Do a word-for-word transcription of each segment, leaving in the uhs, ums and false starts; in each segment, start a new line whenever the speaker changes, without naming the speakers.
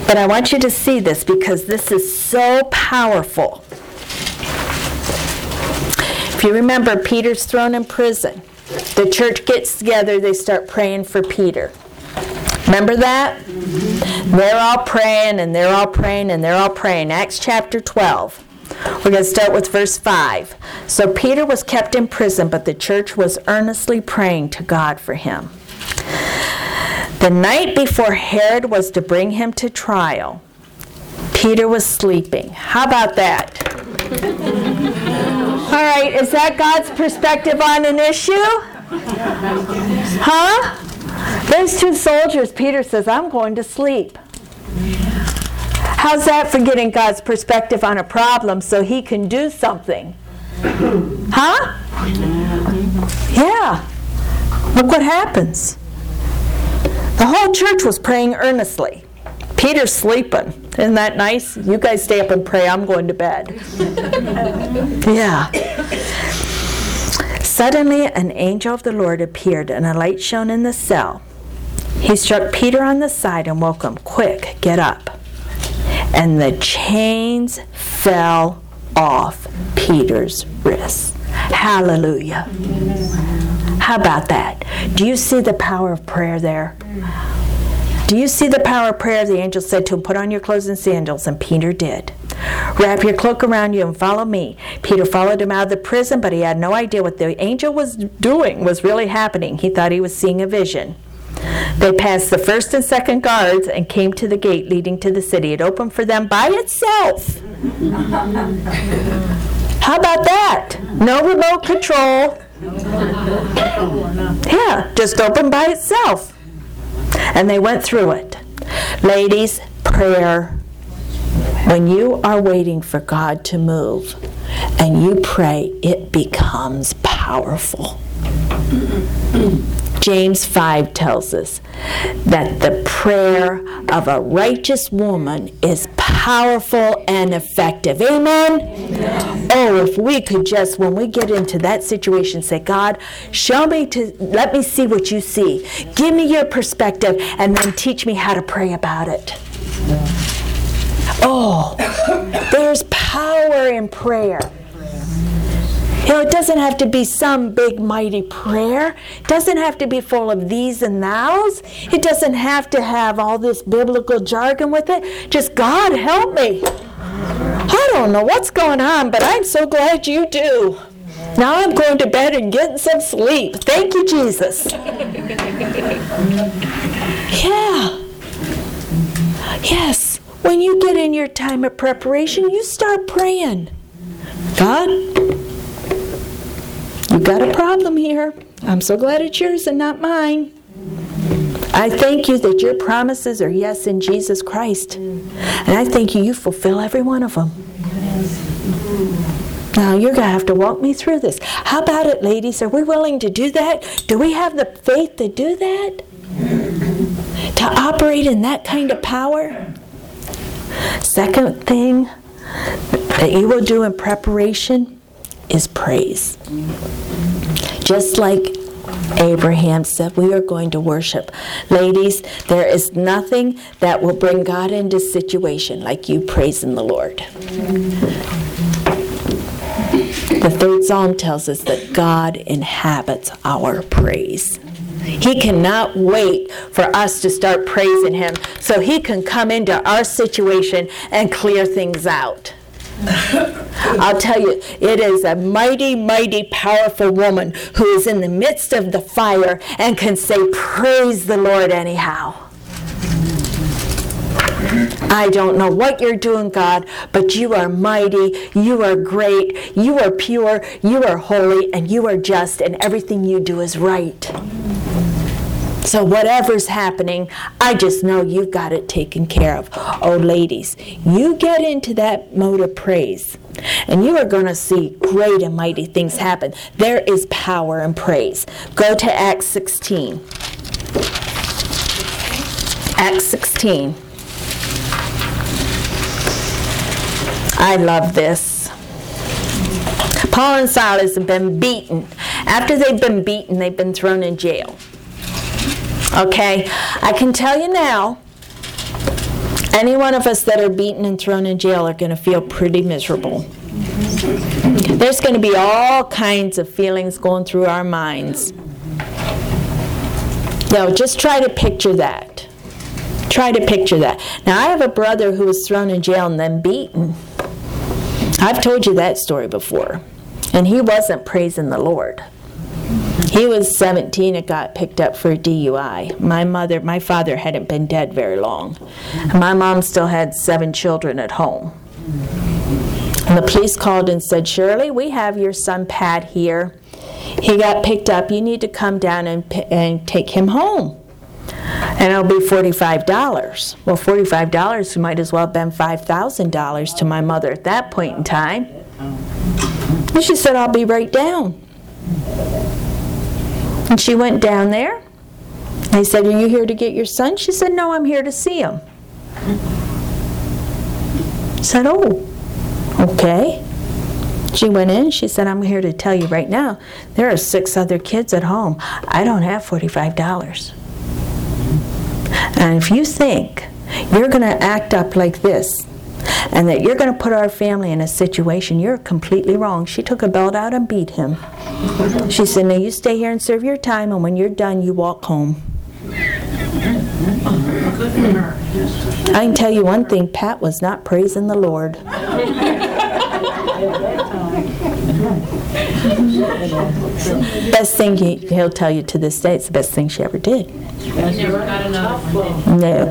But I want you to see this because this is so powerful. If you remember, Peter's thrown in prison. The church gets together, they start praying for Peter. Remember that? Mm-hmm. They're all praying and they're all praying and they're all praying. Acts chapter twelve. We're going to start with verse five. So Peter was kept in prison, but the church was earnestly praying to God for him. The night before Herod was to bring him to trial, Peter was sleeping. How about that? All right, is that God's perspective on an issue? Huh? Those two soldiers, Peter says, I'm going to sleep. How's that for getting God's perspective on a problem so he can do something? Huh? Yeah. Look what happens. The whole church was praying earnestly. Peter's sleeping. Isn't that nice? You guys stay up and pray. I'm going to bed. Yeah. Suddenly an angel of the Lord appeared, and a light shone in the cell. He struck Peter on the side and woke him. Quick, get up. And the chains fell off Peter's wrists. Hallelujah. How about that? Do you see the power of prayer there? Do you see the power of prayer? The angel said to him, put on your clothes and sandals, and Peter did. Wrap your cloak around you and follow me. Peter followed him out of the prison, but he had no idea what the angel was doing was really happening. He thought he was seeing a vision. They passed the first and second guards and came to the gate leading to the city. It opened for them by itself. How about that? No remote control. Yeah, just opened by itself. And they went through it. Ladies, prayer. When you are waiting for God to move and you pray, it becomes powerful. James five tells us that the prayer of a righteous woman is powerful and effective. Amen? Yes. Oh, if we could just, when we get into that situation, say, God, show me to, let me see what you see. Give me your perspective, and then teach me how to pray about it. Oh, there's power in prayer. You know, it doesn't have to be some big, mighty prayer. It doesn't have to be full of these and thous. It doesn't have to have all this biblical jargon with it. Just, God, help me. I don't know what's going on, but I'm so glad you do. Now I'm going to bed and getting some sleep. Thank you, Jesus. Yeah. Yes. When you get in your time of preparation, you start praying. God, you got a problem here. I'm so glad it's yours and not mine. I thank you that your promises are yes in Jesus Christ. And I thank you, you fulfill every one of them. Now, you're going to have to walk me through this. How about it, ladies? Are we willing to do that? Do we have the faith to do that? To operate in that kind of power? Second thing that you will do in preparation is praise. Just like Abraham said, we are going to worship. Ladies, there is nothing that will bring God into situation like you praising the Lord. The third Psalm tells us that God inhabits our praise. He cannot wait for us to start praising Him so He can come into our situation and clear things out. I'll tell you, it is a mighty, mighty, powerful woman who is in the midst of the fire and can say, praise the Lord anyhow. I don't know what you're doing, God, but you are mighty, you are great, you are pure, you are holy, and you are just, and everything you do is right. So whatever's happening, I just know you've got it taken care of. Oh, ladies, you get into that mode of praise, and you are going to see great and mighty things happen. There is power in praise. Go to Acts sixteen. Acts sixteen. I love this. Paul and Silas have been beaten. After they've been beaten, they've been thrown in jail. Okay, I can tell you now, Any one of us that are beaten and thrown in jail are going to feel pretty miserable. There's going to be all kinds of feelings going through our minds. Now, just try to picture that. Try to picture that. Now, I have a brother who was thrown in jail and then beaten. I've told you that story before. And he wasn't praising the Lord. He was seventeen and got picked up for a D U I. My mother, my father hadn't been dead very long. My mom still had seven children at home. And the police called and said, Shirley, we have your son Pat here. He got picked up. You need to come down and, and take him home. And it'll be forty-five dollars. Well, forty-five dollars might as well have been five thousand dollars to my mother at that point in time. And she said, I'll be right down. And she went down there. They said, are you here to get your son? She said, no, I'm here to see him. I said, oh, okay. She went in. She said, I'm here to tell you right now, there are six other kids at home. I don't have forty-five dollars. And if you think you're going to act up like this, and that you're going to put our family in a situation, you're completely wrong. She took a belt out and beat him. She said, now you stay here and serve your time, and when you're done, you walk home. I can tell you one thing, Pat was not praising the Lord. Best thing he, he'll tell you to this day, it's the best thing she ever did.
He never got enough.
No.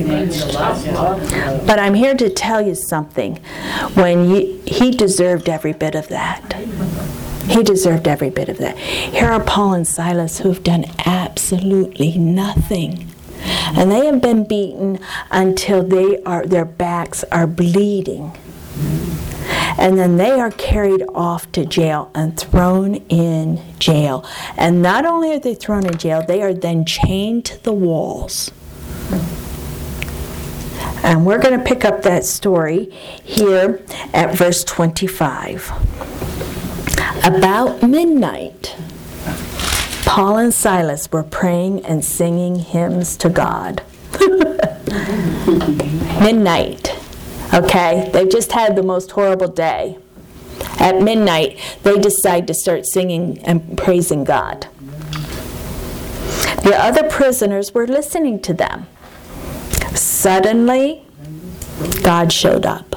But I'm here to tell you something. When you, he deserved every bit of that. He deserved every bit of that. Here are Paul and Silas who have done absolutely nothing. And they have been beaten until they are their backs are bleeding. And then they are carried off to jail and thrown in jail. And not only are they thrown in jail, they are then chained to the walls. And we're going to pick up that story here at verse twenty-five. About midnight, Paul and Silas were praying and singing hymns to God. Midnight. Okay, they've just had the most horrible day. At midnight, they decide to start singing and praising God. The other prisoners were listening to them. Suddenly, God showed up.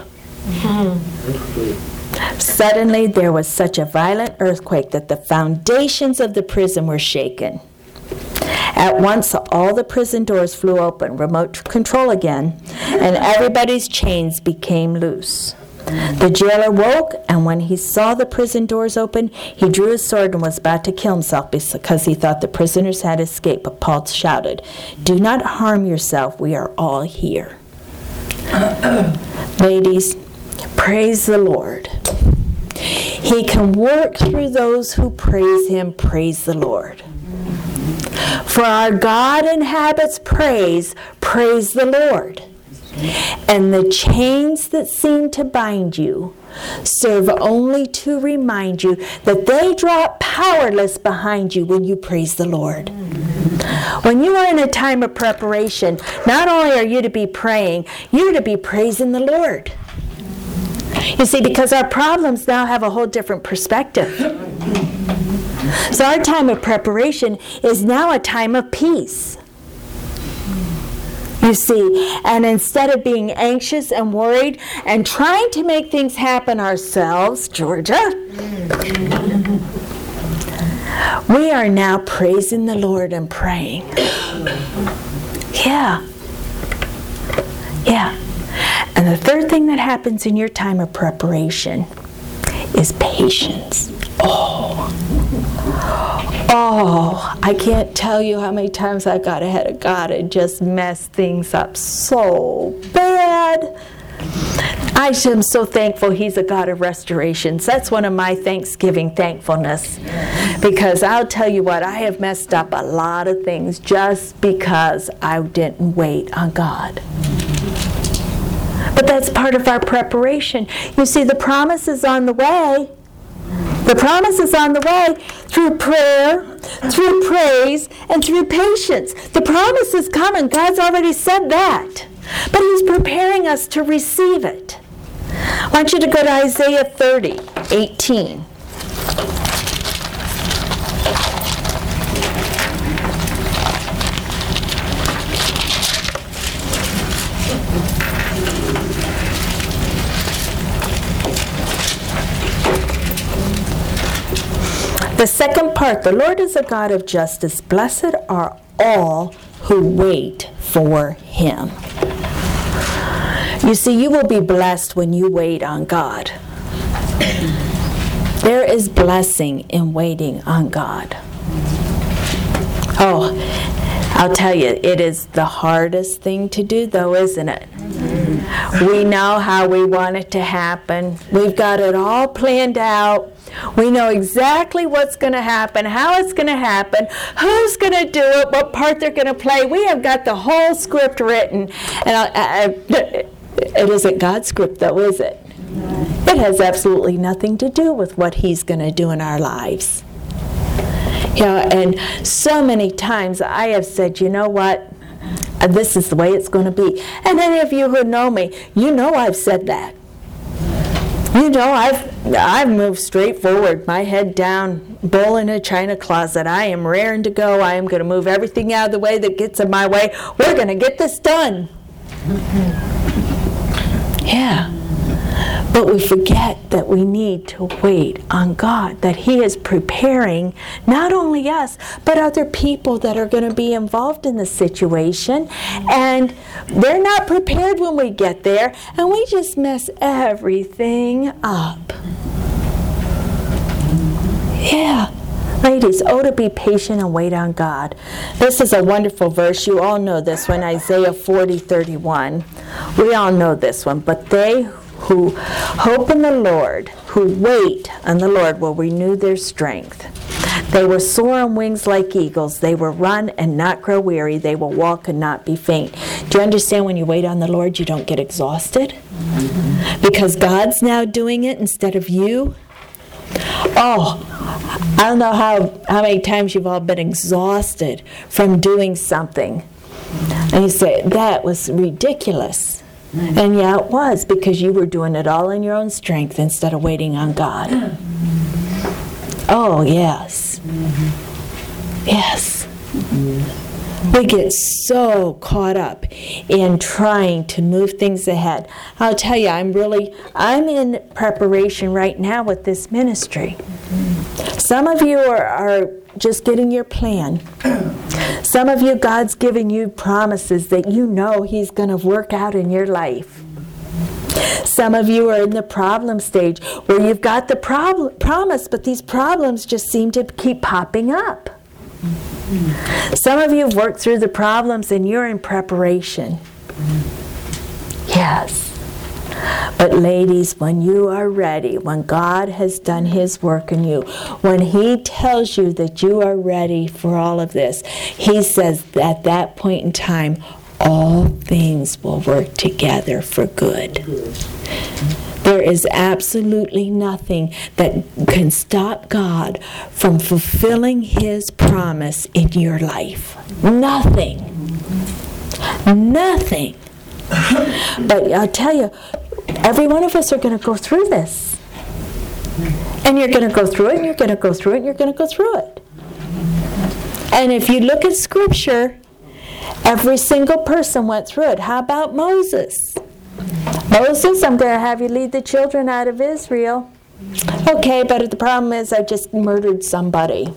Suddenly, there was such a violent earthquake that the foundations of the prison were shaken. At once, all the prison doors flew open, remote control again, and everybody's chains became loose. The jailer woke, and when he saw the prison doors open, he drew his sword and was about to kill himself because he thought the prisoners had escaped. But Paul shouted, "Do not harm yourself. We are all here." Ladies, praise the Lord. He can work through those who praise him. Praise the Lord. For our God inhabits praise, praise the Lord. And the chains that seem to bind you serve only to remind you that they drop powerless behind you when you praise the Lord. When you are in a time of preparation, not only are you to be praying, you're to be praising the Lord. You see, because our problems now have a whole different perspective. So our time of preparation is now a time of peace. You see, and instead of being anxious and worried and trying to make things happen ourselves, Georgia, we are now praising the Lord and praying. Yeah. Yeah. And the third thing that happens in your time of preparation is patience. Oh. Oh, I can't tell you how many times I got ahead of God and just messed things up so bad. I am so thankful He's a God of restorations. That's one of my Thanksgiving thankfulness. Because I'll tell you what, I have messed up a lot of things just because I didn't wait on God. But that's part of our preparation. You see, the promise is on the way. The promise is on the way through prayer, through praise, and through patience. The promise is coming. God's already said that. but he's preparing us to receive it. I want you to go to Isaiah thirty, eighteen. The second part, the Lord is a God of justice. Blessed are all who wait for him. You see, you will be blessed when you wait on God. There is blessing in waiting on God. Oh, I'll tell you, it is the hardest thing to do, though, isn't it? We know how we want it to happen. We've got it all planned out. We know exactly what's going to happen, how it's going to happen, who's going to do it, what part they're going to play. We have got the whole script written. And I, I, it isn't God's script, though, is it? It has absolutely nothing to do with what he's going to do in our lives. You know, and so many times I have said, you know what? This is the way it's going to be. And any of you who know me, you know I've said that. You know, I've I've moved straight forward, my head down, bull in a china closet. I am raring to go. I am going to move everything out of the way that gets in my way. We're going to get this done. Yeah. But we forget that we need to wait on God, that he is preparing not only us, but other people that are going to be involved in the situation. And they're not prepared when we get there, and we just mess everything up. Yeah. Ladies, oh, to be patient and wait on God. This is a wonderful verse. You all know this one, Isaiah forty, thirty-one. We all know this one. But they who hope in the Lord, who wait on the Lord, will renew their strength. They will soar on wings like eagles. They will run and not grow weary. They will walk and not be faint. Do you understand when you wait on the Lord, you don't get exhausted? Mm-hmm. Because God's now doing it instead of you. Oh, I don't know how, how many times you've all been exhausted from doing something. And you say, that was ridiculous. And yeah, it was, because you were doing it all in your own strength instead of waiting on God. Oh, yes. Yes. We get so caught up in trying to move things ahead. I'll tell you, I'm really, I'm in preparation right now with this ministry. Some of you are, are just getting your plan. Some of you, God's giving you promises that you know he's going to work out in your life. Some of you are in the problem stage where you've got the prob- promise, but these problems just seem to keep popping up. Some of you have worked through the problems and you're in preparation. Yes. But ladies, when you are ready, when God has done his work in you, when he tells you that you are ready for all of this, he says at that point in time, all things will work together for good. There is absolutely nothing that can stop God from fulfilling his promise in your life. Nothing. Nothing. But I'll tell you, every one of us are going to go through this. And you're going to go through it, and you're going to go through it, and you're going to go through it. And if you look at Scripture, every single person went through it. How about Moses? Moses, I'm going to have you lead the children out of Israel. Okay, but the problem is I just murdered somebody.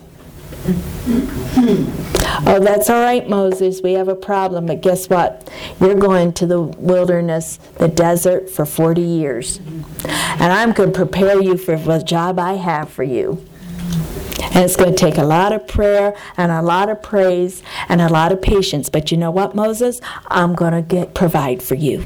Oh, that's all right, Moses. We have a problem, but guess what? You're going to the wilderness, the desert, for forty years. And I'm going to prepare you for the job I have for you. And it's going to take a lot of prayer and a lot of praise and a lot of patience. But you know what, Moses? I'm going to get provide for you.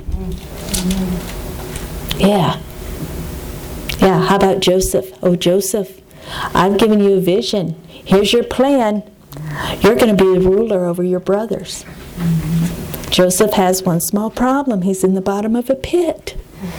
Yeah. Yeah, how about Joseph? Oh, Joseph, I've given you a vision. Here's your plan. You're going to be the ruler over your brothers. Joseph has one small problem. He's in the bottom of a pit.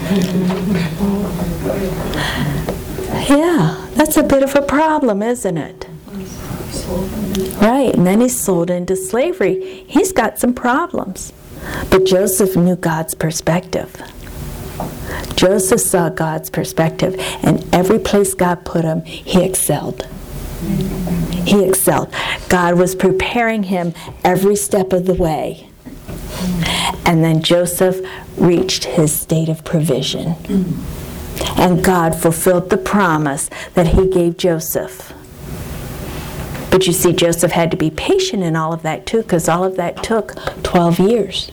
Yeah, that's a bit of a problem, isn't it? Right, and then he's sold into slavery. He's got some problems. But Joseph knew God's perspective. Joseph saw God's perspective, and every place God put him, he excelled. He excelled. God was preparing him every step of the way. And then Joseph reached his state of provision. And God fulfilled the promise that he gave Joseph. But you see, Joseph had to be patient in all of that too, because all of that took twelve years.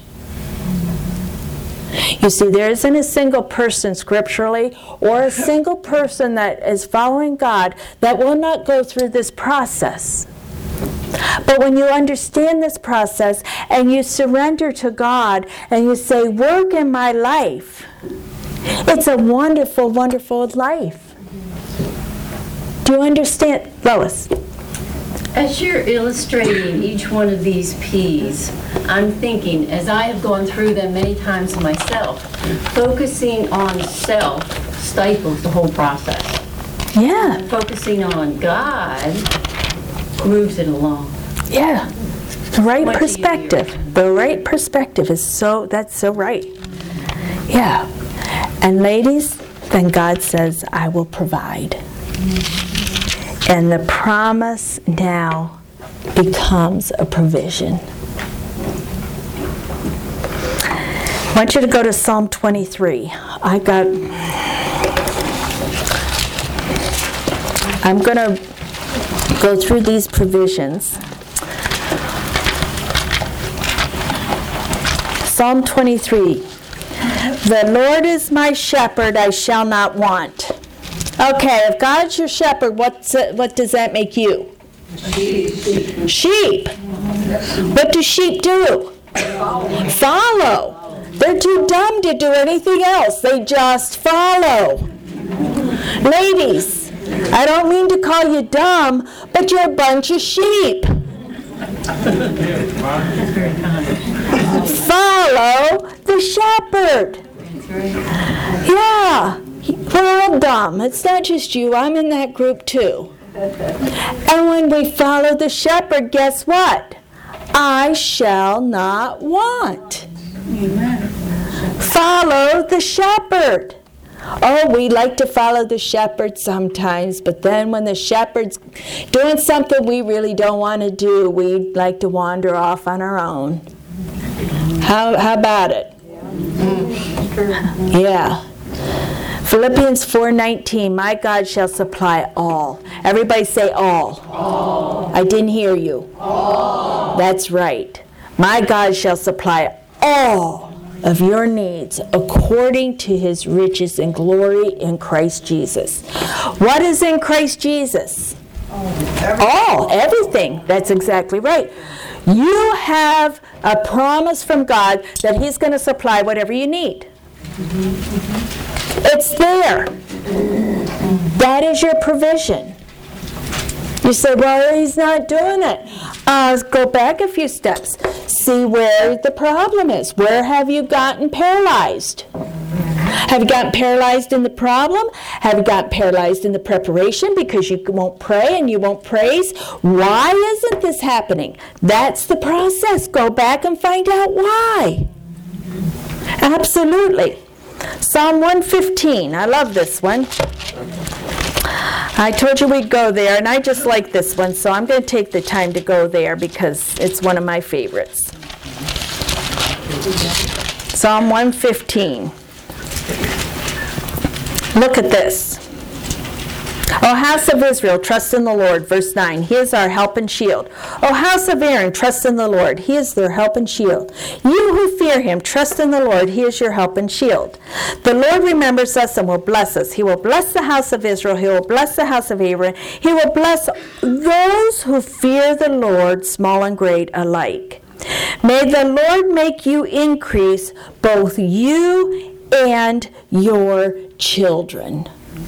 You see, there isn't a single person scripturally or a single person that is following God that will not go through this process. But when you understand this process and you surrender to God and you say, work in my life, it's a wonderful, wonderful life. Do you understand, Lois?
As you're illustrating each one of these P's, I'm thinking, as I have gone through them many times myself, focusing on self stifles the whole process.
Yeah.
Focusing on God moves it along.
Yeah. The right
Much
perspective.
easier.
The right perspective is so, that's so right. Yeah. And ladies, then God says, I will provide. And the promise now becomes a provision. I want you to go to Psalm twenty-three. I got, I'm going to go through these provisions. Psalm twenty-three. The Lord is my shepherd, I shall not want. Okay, if God's your shepherd, what's it, what does that make you? Sheep. Sheep. What do sheep do? Follow. They're too dumb to do anything else. They just follow. Ladies, I don't mean to call you dumb, but you're a bunch of sheep. Follow the shepherd. Yeah. We're all dumb. It's not just you. I'm in that group too. And when we follow the shepherd, guess what? I shall not want. Amen. Follow the shepherd. Oh, we like to follow the shepherd sometimes, but then when the shepherd's doing something we really don't want to do, we like to wander off on our own. How, how about it? Yeah. Philippians four nineteen, my God shall supply all. Everybody say all. All. I didn't hear you. All. That's right. My God shall supply all of your needs according to his riches and glory in Christ Jesus. What is in Christ Jesus? Everything. All. Everything. That's exactly right. You have a promise from God that he's going to supply whatever you need. It's there. That is your provision. You say, well, he's not doing it. Uh, go back a few steps. See where the problem is. Where have you gotten paralyzed? Have you gotten paralyzed in the problem? Have you gotten paralyzed in the preparation because you won't pray and you won't praise? Why isn't this happening? That's the process. Go back and find out why. Absolutely. Psalm one fifteen. I love this one. I told you we'd go there, and I just like this one, so I'm going to take the time to go there because it's one of my favorites. Psalm one fifteen. Look at this. O house of Israel, trust in the Lord. Verse nine, he is our help and shield. O house of Aaron, trust in the Lord. He is their help and shield. You who fear him, trust in the Lord. He is your help and shield. The Lord remembers us and will bless us. He will bless the house of Israel. He will bless the house of Aaron. He will bless those who fear the Lord, small and great alike. May the Lord make you increase, both you and your children.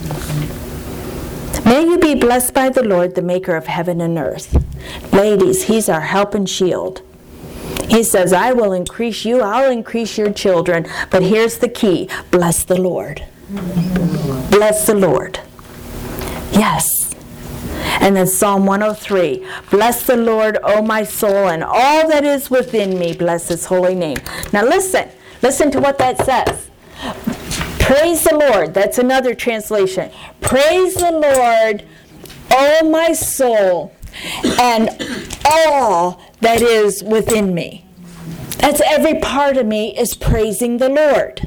May you be blessed by the Lord, the maker of heaven and earth. Ladies, he's our help and shield. He says, I will increase you, I'll increase your children. But here's the key. Bless the Lord. Bless the Lord. Yes. And then Psalm one oh three, bless the Lord, O my soul, and all that is within me, bless his holy name. Now listen, listen to what that says. Praise the Lord, that's another translation. Praise the Lord, O my soul, and all that is within me. That's every part of me is praising the Lord.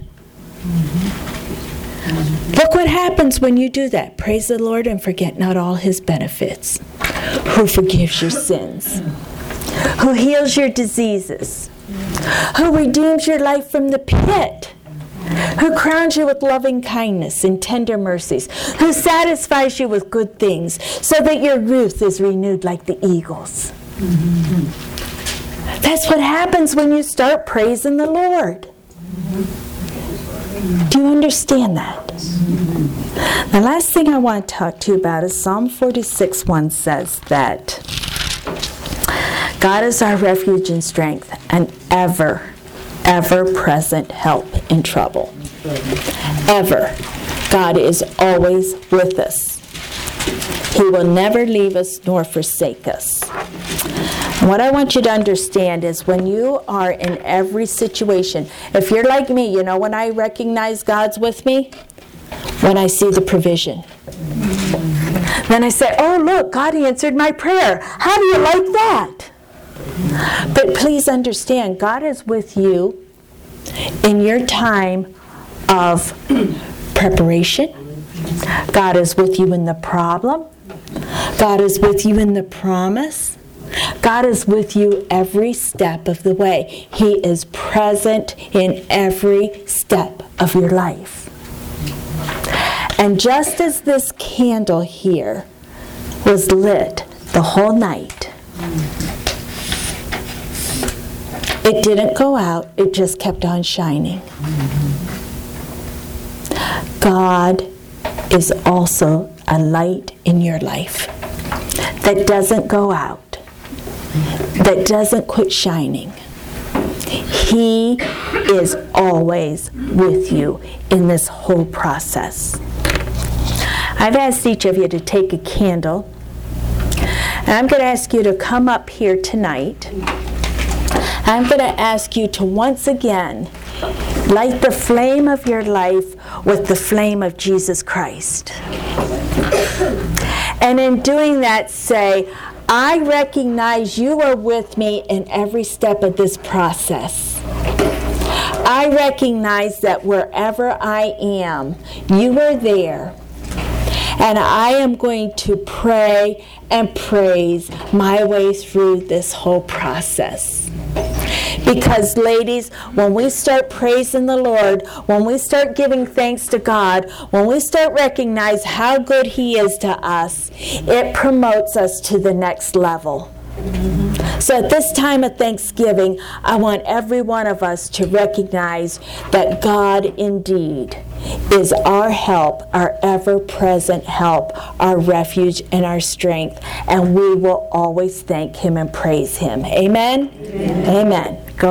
Look what happens when you do that. Praise the Lord and forget not all his benefits. Who forgives your sins. Who heals your diseases. Who redeems your life from the pit. Who crowns you with loving kindness and tender mercies. Who satisfies you with good things so that your youth is renewed like the eagles. That's what happens when you start praising the Lord. Do you understand that? The last thing I want to talk to you about is Psalm forty-six one says that God is our refuge and strength, and ever, ever present help in trouble. Ever. God is always with us. He will never leave us nor forsake us. What I want you to understand is when you are in every situation, if you're like me, you know when I recognize God's with me? When I see the provision. Then I say, oh look, God answered my prayer. How do you like that? But please understand, God is with you in your time of preparation. God is with you in the problem. God is with you in the promise. God is with you every step of the way. He is present in every step of your life. And just as this candle here was lit the whole night, it didn't go out, it just kept on shining. God is also a light in your life that doesn't go out, that doesn't quit shining. He is always with you in this whole process. I've asked each of you to take a candle, and I'm going to ask you to come up here tonight. I'm going to ask you to once again light the flame of your life with the flame of Jesus Christ. And in doing that, say, I recognize you are with me in every step of this process. I recognize that wherever I am, you are there. And I am going to pray and praise my way through this whole process. Because, ladies, when we start praising the Lord, when we start giving thanks to God, when we start recognize how good He is to us, it promotes us to the next level. So at this time of Thanksgiving, I want every one of us to recognize that God indeed is our help, our ever-present help, our refuge and our strength, and we will always thank Him and praise Him. Amen? Amen. Amen.